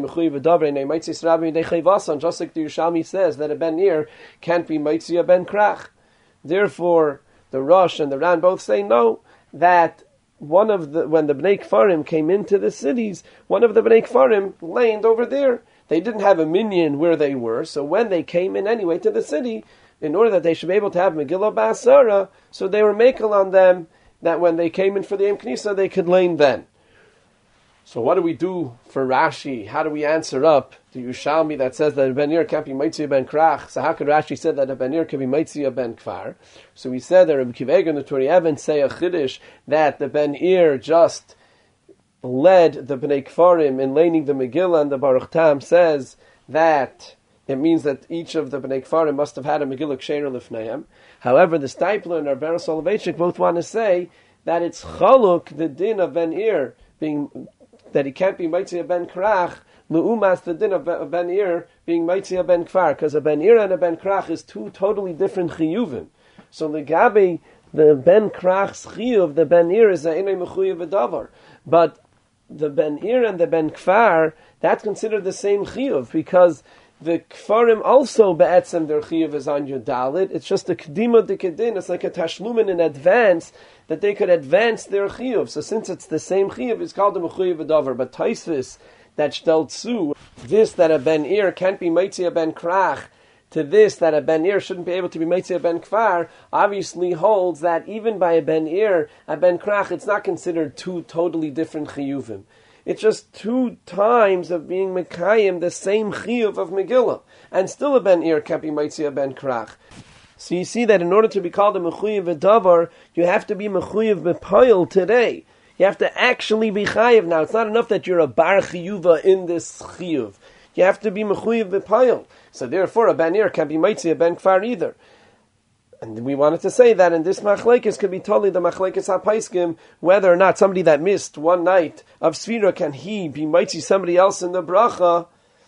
Yerushalmi says that a Ben Ir can't be Maitzi a Ben Krach. Therefore, the Rosh and the Ran both say no, that when the Bnei Kfarim came into the cities, one of the Bnei Kfarim laned over there. They didn't have a minyan where they were, so when they came in anyway to the city, in order that they should be able to have Megillah Ba'asara, so they were makel on them that when they came in for the Yom Knisa, they could lane then. So what do we do for Rashi? How do we answer up the Yerushalmi that says that a Ben Ir can't be Maitzia ben Krach? So how could Rashi say that a Ben Ir can be Maitzia ben Kfar? So we said that Rabbi Kiva and the Turi Even say a Chiddush that the Ben Ir just led the Bnei Kfarim in laning the Megillah, and the Baruch Tam says that it means that each of the Bnei Kfarim must have had a Megillah Ksheira Lifneim. However, the Steipler and Rabbeinu Soloveitchik both want to say that it's Chaluk, the din of Ben Ir, being that he can't be Maitzia ben Krach, L'umas, the din of Ben Ir being Maitzia ben Kfar, because a Ben Ir and a Ben Krach is two totally different chiyuvim. So the Gabi, the Ben Krach's chiyuv, the Ben Ir is a Inei Mechuyev V'davar. But the Ben Ir and the Ben Kfar, that's considered the same chiyuv, because the Kfarim also be'etzem their chiyuv is on Yudalit. It's just a kedima dekedin. It's like a tashlumin in advance that they could advance their chiyuv. So since it's the same chiyuv, it's called a mechuyev v'davar. But Taisvis that shteltzu this that a Ben Ir can't be Maitzia ben Krach, to this that a Ben Ir shouldn't be able to be Maitzia ben Kfar, obviously holds that even by a Ben Ir, a Ben Krach, it's not considered two totally different chiyuvim. It's just two times of being Mekayim, the same chiyuv of Megillah. And still a Ben Ir can't be Maitzia ben Krach. So you see that in order to be called a Mechuyev V'davar, you have to be Mechuyev B'poil today. You have to actually be Chayiv now. It's not enough that you're a Bar Chiyuva in this chiyuv. You have to be Mechuyev B'poil. So therefore a Ben Ir can't be Maitzia ben Kfar either. And we wanted to say that in this machlekes could be totally the machlekes hapaiskim, whether or not somebody that missed one night of Sfira, can he be mighty somebody else in the bracha?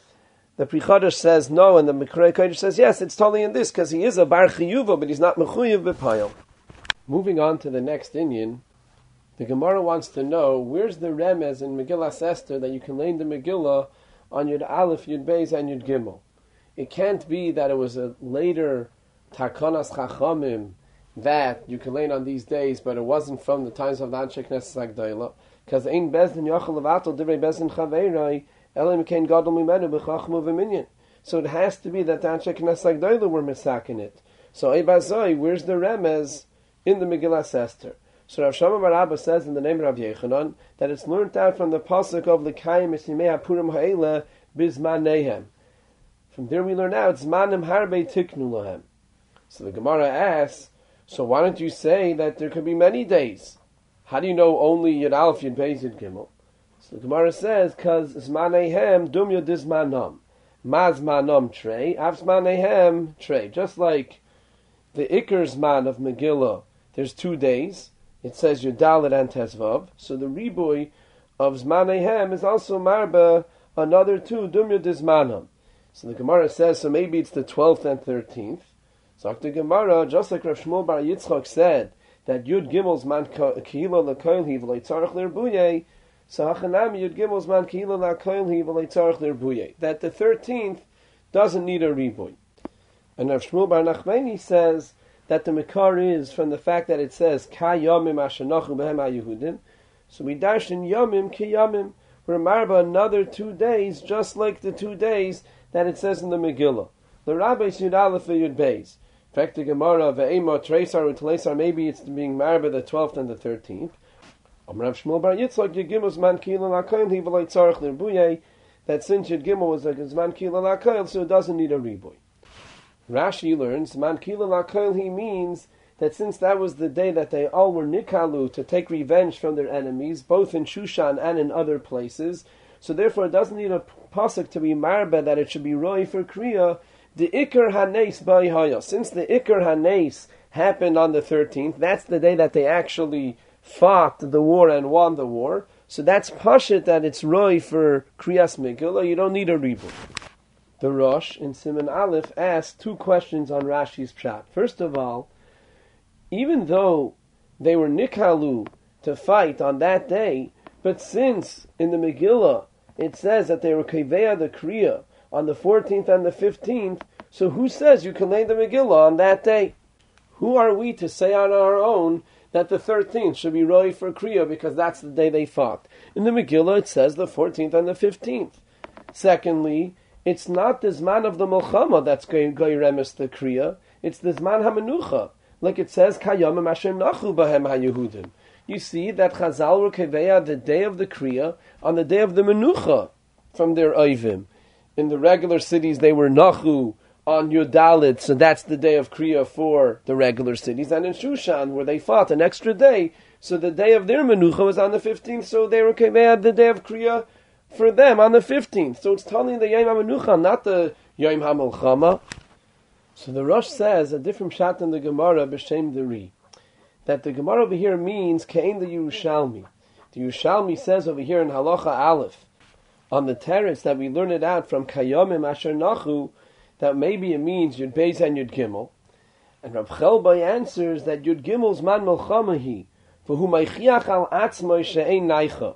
The Pri Chadash says no, and the Mikrei Kodesh says yes, it's totally in this, because he is a Bar Chiyuva, but he's not Mechuyev B'payil. Moving on to the next inyan, the Gemara wants to know, where's the remez in Megillah Esther that you can lay the Megillah on Yud Aleph, Yud Beis, and Yud Gimel? It can't be that it was a later Takanas Chachamim that you can learn on these days, but it wasn't from the times of the Anshe Knesset Agdayla, because Ein Bezdin Yochel Levatel Divrei Bezdin Chaveiroi Elim Kein Gadol Mimenu B'Chachmu V'Minyan. So it has to be that the Anshe Knesset Agdayla were misakin it. So Eibazoi, where's the remez in the Megillah Esther? So Rav Shama bar Abba says in the name of Rav Yechanan that it's learned out from the pasuk of L'Kayim Esimei HaPurim Ha'ela Bizman Nehem. From there we learn out Zmanim Harbe Tiknu Lahem. So the Gemara asks, so why don't you say that there could be many days? How do you know only Yud Aleph, Yud Beis, Yud Gimel? So the Gemara says, because Zmanehem Dum Yud Zmanam. Ma Zmanam Trey, Av Zmanehem Trey. Just like the Iker Zman of Megillah, there's 2 days. It says Yud Dalet and Tezvav. So the Riboy of Zmanehem is also Marba, another 2, Dum Yud Zmanam. So the Gemara says, so maybe it's the 12th and 13th. So the Gemara, just like Rav Shmuel bar Yitzchak said, that Yud Gimel's man kihila l'koilhi v'leitzarech l'rbuye, so hachanami Yud Gimel's man kihila l'koilhi v'leitzarech l'rbuye. That the 13th doesn't need a riboy. And Rav Shmuel bar Nachmani says that the Mekar is from the fact that it says Ka Yomim Ashanachu Behem HaYehudim. So we dash in Yomim Ki Yomim. We're marba another 2 days, just like the 2 days that it says in the Megillah. The Rabbis Yud Aleph Yud Beis. In fact, the Gemara ve'ema treisar u'tleisar, maybe it's being marba the 12th and the 13th. Rav Shmuel bar Yitzchak Yud man Kilel HaKoil he v'lei tzarech l'rbuye, that since Yud Gimel was like Zman Kilel HaKoil, so it doesn't need a riboy. Rashi learns man Kilel HaKoil he means that since that was the day that they all were nikalu to take revenge from their enemies, both in Shushan and in other places, so therefore it doesn't need a pasuk to be marba that it should be roi for kriya. The ikar hanes b'ihaya. Since the ikar hanes happened on the 13th, that's the day that they actually fought the war and won the war. So that's pashit that it's roi for kriyas Megillah. You don't need a ribur. The Rosh in Siman Aleph asked two questions on Rashi's pshat. First of all, even though they were nikalu to fight on that day, but since in the Megillah it says that they were keveya the kriya on the 14th and the 15th, so who says you can lay the Megillah on that day? Who are we to say on our own that the 13th should be roi for kriya because that's the day they fought? In the Megillah it says the 14th and the 15th. Secondly, it's not the Zman of the Milchama that's going to remes the kriya, it's the Zman HaMenucha. Like it says, Kayamim Asher Nachu Bahem HaYehudim. You see that Chazal were keveya the day of the kriya on the day of the Menucha from their Oivim. In the regular cities they were Nachu on Yudalit, so that's the day of kriya for the regular cities. And in Shushan, where they fought an extra day, so the day of their Menucha was on the 15th, so they were keveya the day of kriya for them on the 15th. So it's telling the Yom HaMenucha, not the Yom HaMelchama. So the Rosh says, a different pshat in the Gemara, B'Shem Deri, that the Gemara over here means Kein the Yerushalmi. The Yerushalmi says over here in Halacha Aleph, on the teretz that we learn it out from Kayomim Asher Nachu, that maybe it means Yud Beis and Yud Gimel. And Rav Chelbai answers that Yud Gimel's man melchamahi, for whom Eichiach al Atzmoi she'ein naicha.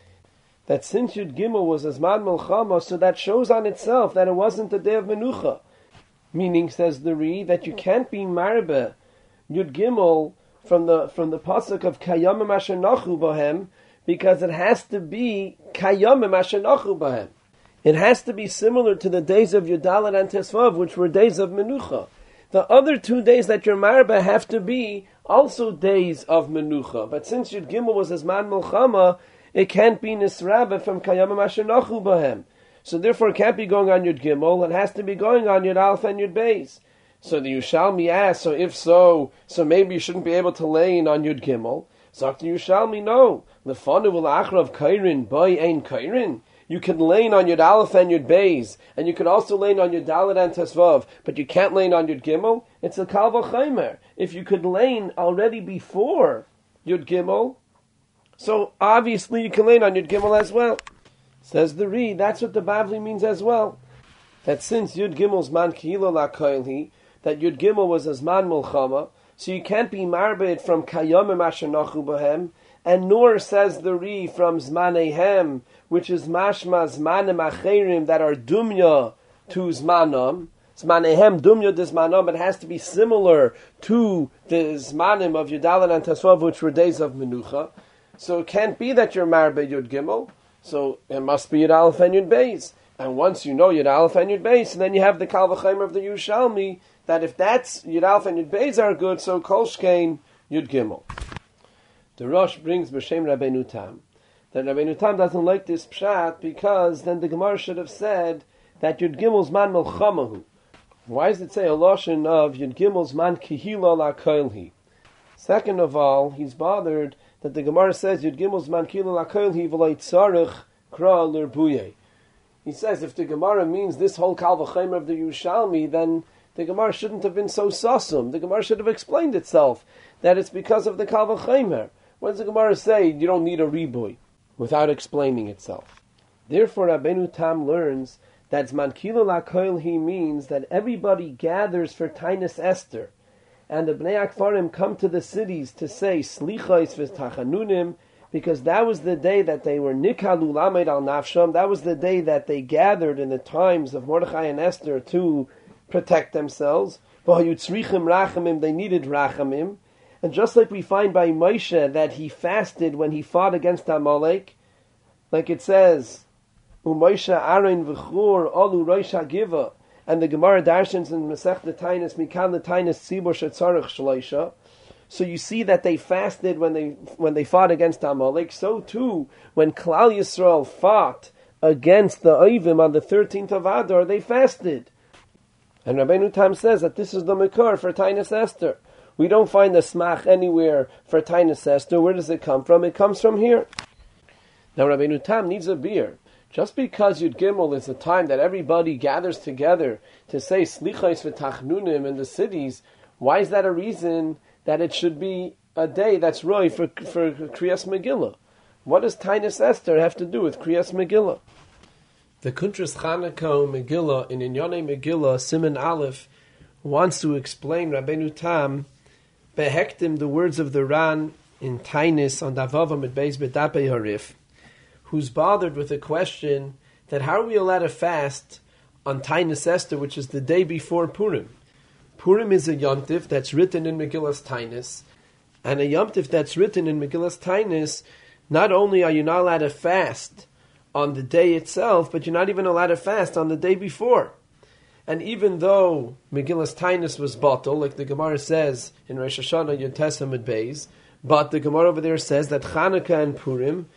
That since Yud Gimel was as man melchama, so that shows on itself that it wasn't the day of Menucha. Meaning, says the Ri, that you can't be marbe Yud Gimel from the pasuk of Kayomim Asher Nachu Bohem, because it has to be Kayomim Asher Nachu Bohem. It has to be similar to the days of Yudalit and Tesvav, which were days of Menucha. The other 2 days that you're marbe have to be also days of Menucha. But since Yud Gimel was as man Melchama, it can't be Nisrabah from Kayomim Asher Nachu Bohem. So therefore it can't be going on Yud Gimel, it has to be going on Yud Aleph and Yud Beis. So the Yushalmi asks, so if so maybe you shouldn't be able to lay in on Yud Gimel. Sagt the Yushalmi, no. Lefanu v'l'achrav kairin, boy ein kairin. You can lay in on Yud Aleph and Yud Beis, and you can also lay in on Yud Dalet and Tesvav, but you can't lay in on Yud Gimel. It's a Kal V'chaimer. If you could lay in already before Yud Gimel, so obviously you can lay in on Yud Gimel as well. Says the Ri, that's what the Bavli means as well. That since Yud Gimel's man kihilo lakoilhi, that Yud Gimel was as man mulchama, so you can't be marbeit from kayomim asher nachu bohem, and nor, says the Ri, from zmanehem, which is mashma zmanim acherim that are dumya to zmanam. Zmanehem dumya to zmanam, it has to be similar to the zmanim of Yudalit and Tesvav, which were days of menucha. So it can't be that you're marbeit Yud Gimel. So it must be Yud Aleph and Yud Beis. And once you know Yud Aleph and Yud Beis, then you have the Kal V'chaimer of the Yerushalmi, that if that's Yud Aleph and Yud Beis are good, so Kol Shkein Yud Gimel. The Rosh brings B'Shem Rabbeinu Tam, that Rabbeinu Tam doesn't like this pshat because then the Gemara should have said that Yud Gimel's man melchamahu. Why does it say a lashon of Yud Gimel's man kihilo la koilhi? Second of all, he's bothered that the Gemara says Yud Gimel's man kihilo la koilhi v'lo tzarich kra l'rbuye. He says if the Gemara means this whole Kal V'chaimer of the Yerushalmi, then the Gemara shouldn't have been so sasum. The Gemara should have explained itself that it's because of the Kal V'chaimer. What does the Gemara say? You don't need a riboy, without explaining itself. Therefore, Rabbeinu Tam learns that Zman Kilo LaKoil he means that everybody gathers for Tainus Esther, and the Bnei Akfarim come to the cities to say Slichos v'Tachanunim, because that was the day that they were Nikalu Lamed al Nafsham. That was the day that they gathered in the times of Mordechai and Esther to protect themselves. V'Hayutzrichim Rachamim, they needed Rachamim. And just like we find by Moshe that he fasted when he fought against Amalek, like it says, U'Moshe Aaron v'Chur Olu Rosh HaGiva, and the Gemara Darshans in Masechta Tainus Mikan Tainus Tzibur Shetzarich Shloisha. So you see that they fasted when they fought against Amalek. So too, when Klal Yisrael fought against the Oivim on the 13th of Adar, they fasted. And Rabbeinu Tam says that this is the Makor for Tainus Esther. We don't find the smach anywhere for Tainis Esther. Where does it come from? It comes from here. Now Rabbeinu Tam needs a beer. Just because Yud Gimel is the time that everybody gathers together to say Slichos v'Tachnunim in the cities, why is that a reason that it should be a day that's roy for Kriyas Megillah? What does Tainis Esther have to do with Kriyas Megillah? The Kuntras Chanukah Megillah in Inyonei Megillah Siman Aleph wants to explain Rabbeinu Tam behektim the words of the Ran in Tainis on Davavam at Beis B'Dapei Harif, who's bothered with the question that how are we allowed to fast on Tainis Esther, which is the day before Purim? Purim is a Yom Tif that's written in Megillas Tainis, and a Yom Tif that's written in Megillas Tainis, not only are you not allowed to fast on the day itself, but you're not even allowed to fast on the day before. And even though Megillas Tainis was batal, like the Gemara says in Rosh Hashanah Yud Tes Amud Beis, but the Gemara over there says that Chanukah and Purim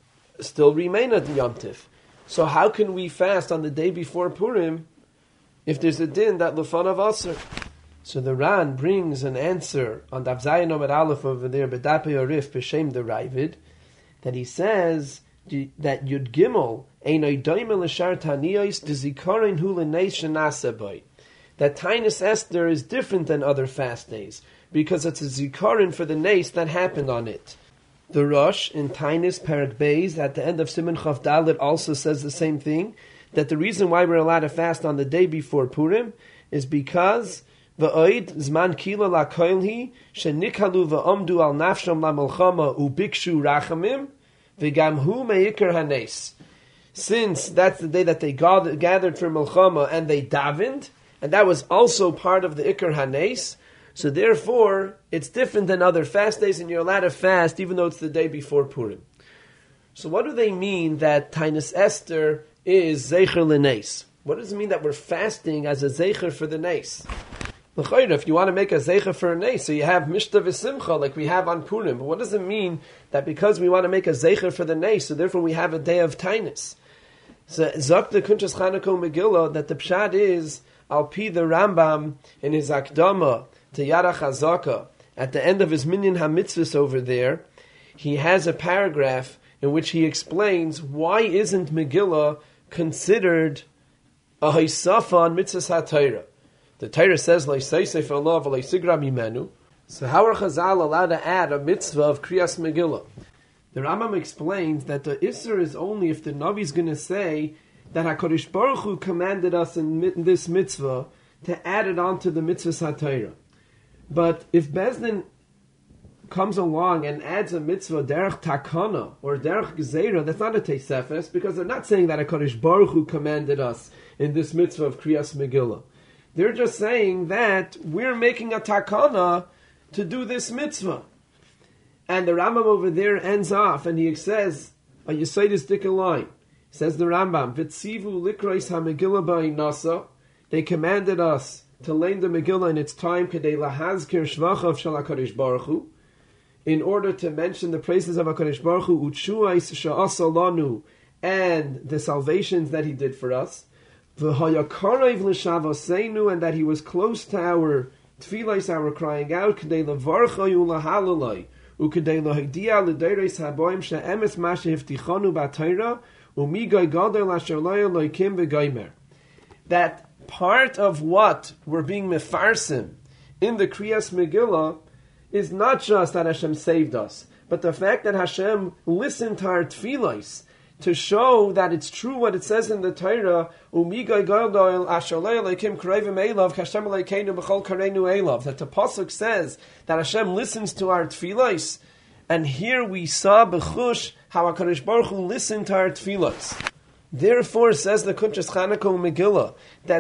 still remain at the Yom Tif. So how can we fast on the day before Purim if there's a din that Lefanav Aser? So the Ran brings an answer on Daf Zayin Omer Aleph over there, B'Dapei Arif B'Shem the Ravid, that he says that Yud Gimel Einay Doimel L'Shar Taniyos D'Zikaron Hu L'Neis Shenasa Boi. That Tainis Esther is different than other fast days because it's a zikaron for the Neis that happened on it. The Rosh in Tainis Perek Beis at the end of Siman Chav Dalet also says the same thing, that the reason why we're allowed to fast on the day before Purim is because V'oid zman kila lakoilhi shenikhalu v'omdu al nafsham lamelchama ubikshu rachamim v'gam hu meikar hanes. Since that's the day that they gathered for Melchama and they davened, and that was also part of the Ikar Hanes, so therefore it's different than other fast days, and you're allowed to fast even though it's the day before Purim. So what do they mean that Tainis Esther is Zeicher L'Neis? What does it mean that we're fasting as a Zeicher for the Neis? If you want to make a Zeicher for a Neis, so you have Mishta V'Simcha like we have on Purim, but what does it mean that because we want to make a Zeicher for the Neis, so therefore we have a day of Tainis? So Zok the Kuntres Chanukah Megillah that the Pshat is Al Pi the Rambam in his Akdama to Yara Chazaka at the end of his Minyan HaMitzvahs over there, he has a paragraph in which he explains why isn't Megillah considered a Haisafa on Mitzvahs HaTorah. The Torah says Leiseisef Allah v'Leisigra Mimenu. So how are Chazal allowed to add a mitzvah of Kriyas Megillah? The Rambam explains that the Isser is only if the Navi is going to say that HaKadosh Baruch Hu commanded us in this mitzvah to add it on to the mitzvah HaTorah. But if Bezdin comes along and adds a mitzvah derech takana or derech gezeira, that's not a teisefes because they're not saying that HaKadosh Baruch Hu commanded us in this mitzvah of Kriyas Megillah. They're just saying that we're making a takana to do this mitzvah. And the Rambam over there ends off and he says, a Yesodis Dika line. Says the Rambam, Vitzivu likrois ha-Megillah ba'inasa. They commanded us to learn the Megillah in its time, Kedei lahazkir shvachav shel HaKadosh Baruch Hu, in order to mention the praises of HaKadosh Baruch Hu, u'tshuais she'asa lanu, and the salvations that He did for us, v'hayakarayv l'shavoseinu, and that He was close to our tefillos, our crying out, Kedei levarcha u'lahalalai, u'kedei lohidia l'deiros haboim she'emes ma shehivtichanu b'Torah, u'migay gadol asher lo elokim v'goymer. That part of what we're being mefarsim in the Kriyas Megillah is not just that Hashem saved us, but the fact that Hashem listened to our tefillos to show that it's true what it says in the Torah, Umigay Gadol Asher Lo Elokim Karevim Elav Kashem Elokeinu B'chol Kareinu Elav, that the pasuk says that Hashem listens to our tefillos, and here we saw b'chush how HaKadosh Baruch Hu listened to our tefillos. Therefore, says the Kuntres Chanukah Megillah,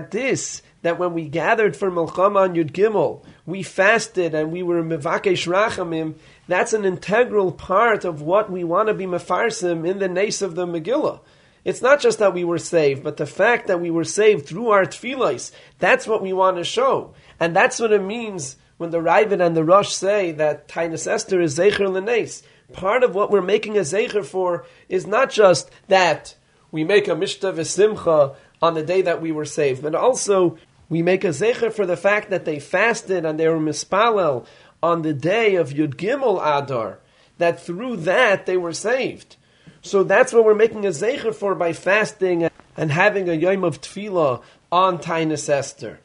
that when we gathered for Melchama on Yud Gimel, we fasted and we were mevakesh rachamim, that's an integral part of what we want to be mefarsim in the nace of the Megillah. It's not just that we were saved, but the fact that we were saved through our tefillos, that's what we want to show. And that's what it means when the Ravid and the Rosh say that Tainis Esther is Zeicher L'Neis. Part of what we're making a Zeicher for is not just that we make a Mishta V'Simcha on the day that we were saved, but also we make a Zeicher for the fact that they fasted and they were mispalel on the day of Yud Gimel Adar, that through that they were saved. So that's what we're making a zeicher for by fasting and having a Yom of Tefillah on Tainus Esther.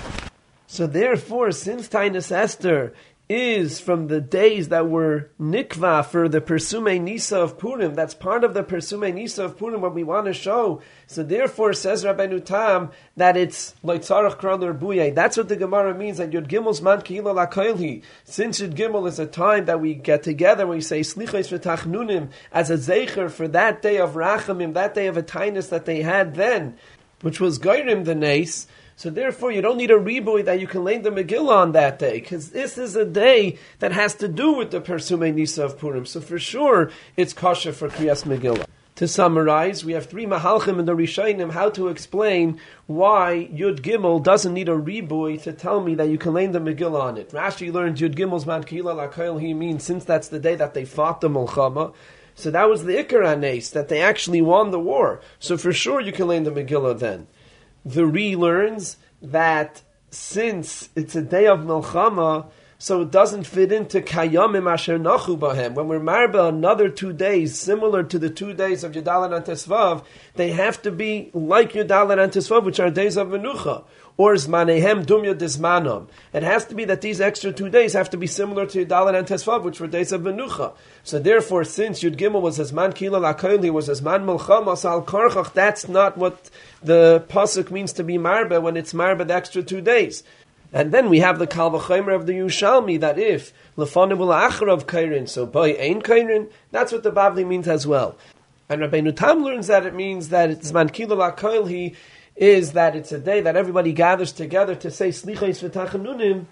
So therefore, since Tainus Esther is from the days that were nikva for the Persumei Nisa of Purim, that's part of the Persumei Nisa of Purim, what we want to show. So therefore, says Rabbeinu Tam, that it's Loitzarach Kraler Buyei. That's what the Gemara means, that Yud Gimel's Man Kihila Lakoilhi. Since Yud Gimel is a time that we get together, we say Slichos V'Tachnunim, as a Zeicher for that day of Rachamim, that day of a Tainus that they had then, which was Geirim the Nes. So therefore, you don't need a riboy that you can lay the Megillah on that day, because this is a day that has to do with the Persumei Nisa of Purim. So for sure, it's kosher for Kriyas Megillah. To summarize, we have three Mahalchim in the Rishonim how to explain why Yud Gimel doesn't need a riboy to tell me that you can lay the Megillah on it. Rashi learned Yud Gimel's Man Kihila Lakoil, he means since that's the day that they fought the Mulchama. So that was the Ikar HaNes, that they actually won the war. So for sure you can lay the Megillah then. The Ri learns that since it's a day of Milchama, so it doesn't fit into Kayamim Asher Nachu Bahem. When we're marba another 2 days, similar to the 2 days of Yudalan and Tesvav, they have to be like Yudalan and Tesvav, which are days of Menucha. Or Zmanehem Dumya Dizmanom. It has to be that these extra 2 days have to be similar to Yudalan and Tesvav, which were days of Menucha. So therefore, since Yud Gimel was Zman Kihila Lakoili, was Zman Milchama Sal Karchach, that's not what the pasuk means to be marba when it's marba the extra 2 days. And then we have the Kal V'chomer of the Yushalmi, that if Lefanim Ul'acharav Kairin, so by Ein Kairin, that's what the Bavli means as well. And Rabbeinu Tam learns that it means that it's Zman Kihila Lakoili, is that it's a day that everybody gathers together to say Slichos V'Tachanunim,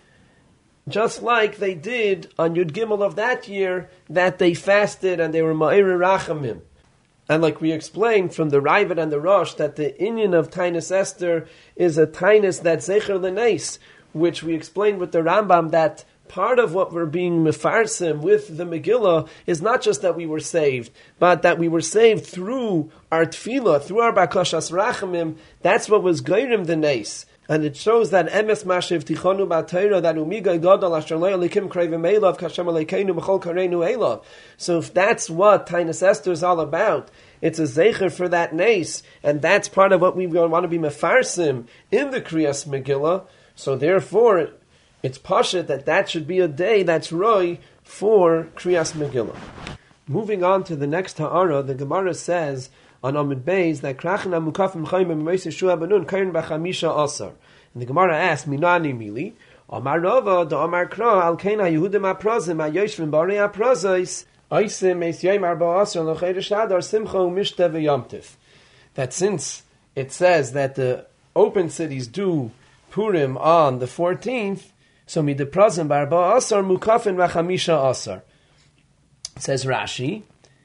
just like they did on Yud Gimel of that year, that they fasted and they were Ma'ir Rachamim. And like we explained from the Raavad and the Rosh, that the inyan of Tainus Esther is a Tainus that's Zecher L'Neis, which we explained with the Rambam, that part of what we're being mefarsim with the Megillah is not just that we were saved, but that we were saved through our tefillah, through our bakashas rachamim. That's what was geirim the nes. And it shows that emes mashiv tichonu b'Torah, that umiga gadol asher lo elikim krevim elav kashem alekeinu b'chol kareinu elav. So if that's what Tainus Esther is all about, it's a zeicher for that nes, and that's part of what we want to be mefarsim in the Kriyas Megillah. So therefore, it's pashut that should be a day that's roi for Kriyas Megillah. Moving on to the next ha'ara, the Gemara says on Amud Beis that Krachan Amukafim Chaim B'Meis Shua Benun Kain B'Chamisha Asar. And the Gemara asks, Minani Mili, Amar Rava, the Amar Kra, Al Kain HaYehudim HaPrazim, HaYoshvim Bari HaPrazos, Oisim Eis Yom Arba Asar, L'Chodesh Adar, Simcha U'Mishta V'Yomtiv. That since it says that the open cities do Purim on the 14th, so mideprazim barba asar mukafin v'chamisha asar. Says Rashi,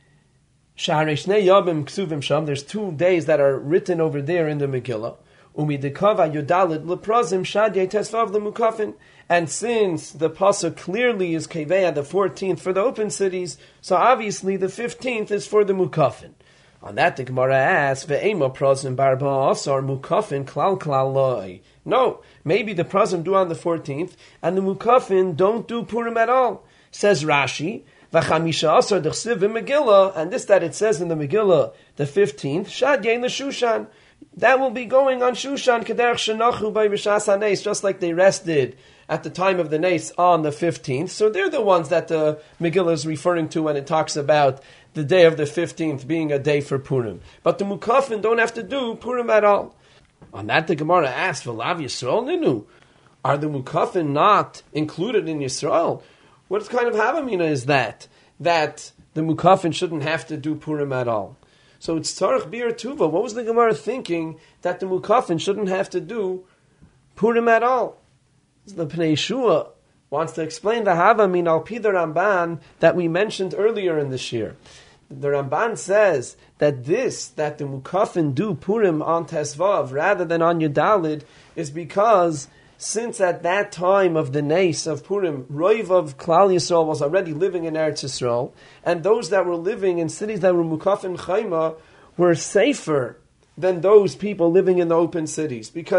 Shaharei Yabim Ksuvim Sham. There's 2 days that are written over there in the Megillah. Umidekava Yodalid leprazim Shadye Tesvav lemukafin. And since the pasuk clearly is Keveya the 14th for the open cities, so obviously the 15th is for the mukafin. On that the Gemara asks, Ve'ema prazim barba asar mukafin klal klal loy. No, maybe the prazim do on the 14th, and the mukafin don't do Purim at all. Says Rashi, V'chamisha asar d'chsiv Megillah, and this that it says in the Megillah, the 15th, Shad Yein l'Shushan. That will be going on Shushan, Kederach Shenachu by Rishas HaNes, just like they rested at the time of the Nes on the 15th. So they're the ones that the Megillah is referring to when it talks about the day of the 15th being a day for Purim. But the Mukafin don't have to do Purim at all. On that the Gemara asks, V'lav Yisrael Ninu? Are the Mukafin not included in Yisrael? What kind of Havamina is that? That the Mukafin shouldn't have to do Purim at all. So it's Tzarech Bir Tuva. What was the Gemara thinking that the Mukafin shouldn't have to do Purim at all? The Pnei Yeshua wants to explain the Havamina al Pi the Ramban that we mentioned earlier in this year. The Ramban says that the Mukafin do Purim on Tesvav rather than on Yudalid is because since at that time of the Nes of Purim, Roiv of Klal Yisrael was already living in Eretz Yisrael, and those that were living in cities that were Mukafin Chayma were safer than those people living in the open cities, because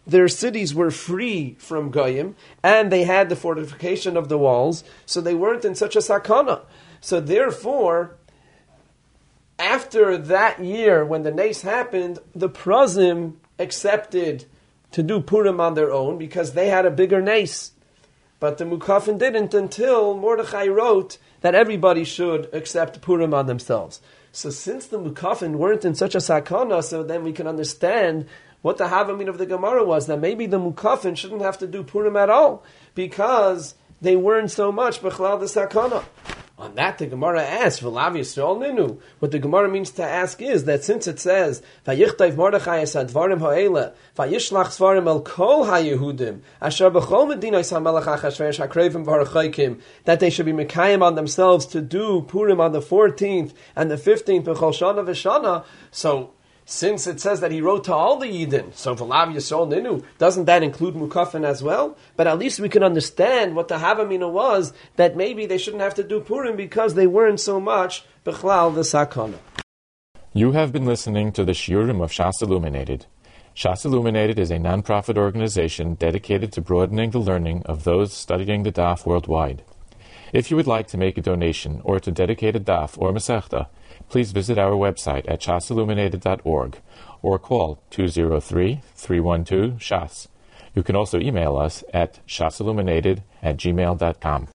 their cities were free from Goyim, and they had the fortification of the walls, so they weren't in such a sakana. So therefore, after that year, when the Nes happened, the Prazim accepted to do Purim on their own because they had a bigger Nes. But the Mukafin didn't until Mordechai wrote that everybody should accept Purim on themselves. So since the Mukafin weren't in such a sakana, so then we can understand what the Havamin of the Gemara was, that maybe the Mukafin shouldn't have to do Purim at all, because they weren't so much Bechlal the sakana. On that, the Gemara asks, "V'lav Yisrael ninu." What the Gemara means to ask is that since it says, "Vayichtayv Mordechai es advarim ha'ela, vayishlach svarim el kol haYehudim, asher b'chol medinos hamelech Achashverosh hakrevim v'harachaykim," that they should be mekayim on themselves to do Purim on the 14th and the 15th b'chol shana v'shana. So, since it says that he wrote to all the Yidden, so V'lav Yisrael Ninu, doesn't that include Mukafin as well? But at least we can understand what the Havamina was, that maybe they shouldn't have to do Purim because they weren't so much B'chlal the Sakana. You have been listening to the Shiurim of Shas Illuminated. Shas Illuminated is a non-profit organization dedicated to broadening the learning of those studying the Daf worldwide. If you would like to make a donation or to dedicate a Daf or Masechta, please visit our website at shasilluminated.org or call 203-312-SHAS. You can also email us at shasilluminated@gmail.com.